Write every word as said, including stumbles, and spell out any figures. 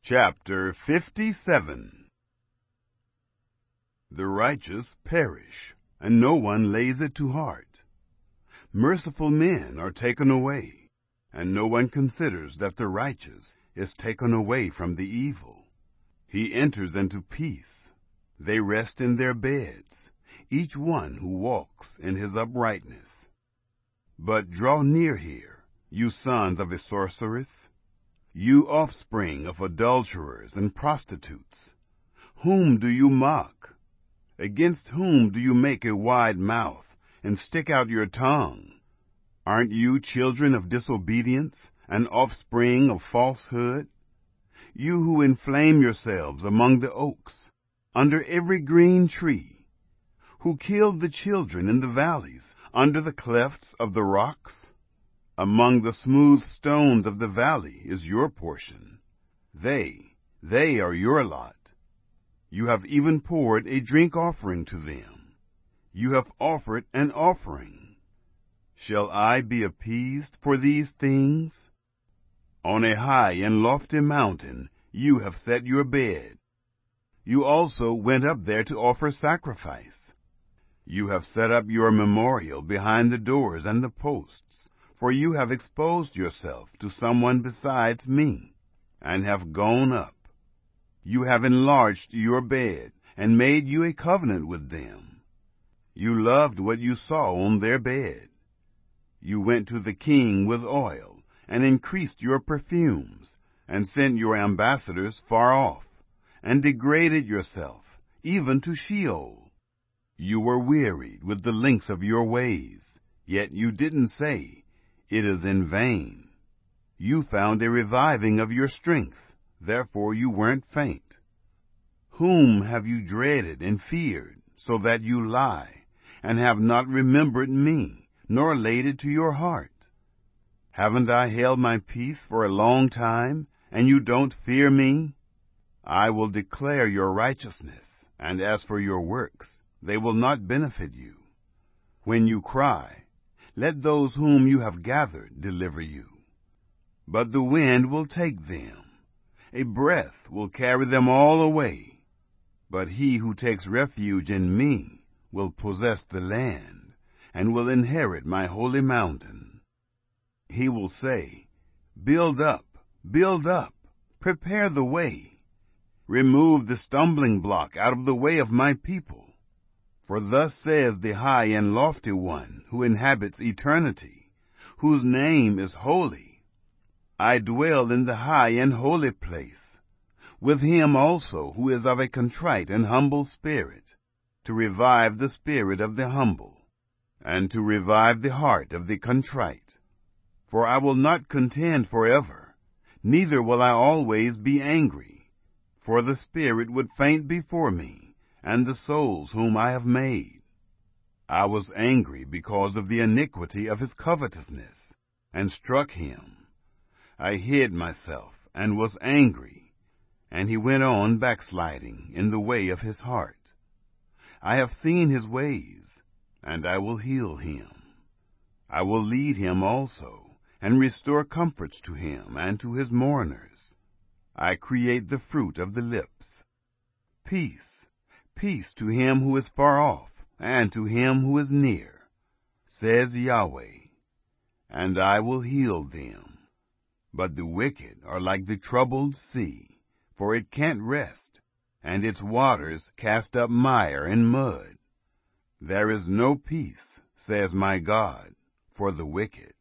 Chapter fifty-seven. The righteous perish, and no one lays it to heart. Merciful men are taken away, and no one considers that the righteous is taken away from the evil. He enters into peace. They rest in their beds, each one who walks in his uprightness. But draw near here, you sons of a sorceress, you offspring of adulterers and prostitutes. Whom do you mock? Against whom do you make a wide mouth and stick out your tongue? Aren't you children of disobedience and offspring of falsehood? You who inflame yourselves among the oaks, under every green tree, who killed the children in the valleys, under the clefts of the rocks? Among the smooth stones of the valley is your portion. They, they are your lot. You have even poured a drink offering to them. You have offered an offering. Shall I be appeased for these things? On a high and lofty mountain you have set your bed. You also went up there to offer sacrifice. You have set up your memorial behind the doors and the posts, for you have exposed yourself to someone besides me, and have gone up. You have enlarged your bed, and made you a covenant with them. You loved what you saw on their bed. You went to the king with oil, and increased your perfumes, and sent your ambassadors far off, and degraded yourself, even to Sheol. You were wearied with the length of your ways, yet you didn't say, "It is in vain." You found a reviving of your strength, therefore you weren't faint. Whom have you dreaded and feared, so that you lie, and have not remembered me, nor laid it to your heart? Haven't I held my peace for a long time, and you don't fear me? I will declare your righteousness, and as for your works, they will not benefit you. When you cry, let those whom you have gathered deliver you. But the wind will take them. A breath will carry them all away. But he who takes refuge in me will possess the land, and will inherit my holy mountain. He will say, "Build up, build up, prepare the way. Remove the stumbling block out of the way of my people. For thus says the high and lofty one who inhabits eternity, whose name is holy. I dwell in the high and holy place, with him also who is of a contrite and humble spirit, to revive the spirit of the humble, and to revive the heart of the contrite. For I will not contend forever, neither will I always be angry, for the spirit would faint before me, and the souls whom I have made. I was angry because of the iniquity of his covetousness, and struck him. I hid myself, and was angry, and he went on backsliding in the way of his heart. I have seen his ways, and I will heal him. I will lead him also, and restore comforts to him and to his mourners. I create the fruit of the lips. Peace, peace to him who is far off, and to him who is near, says Yahweh, and I will heal them. But the wicked are like the troubled sea, for it can't rest, and its waters cast up mire and mud. There is no peace, says my God, for the wicked.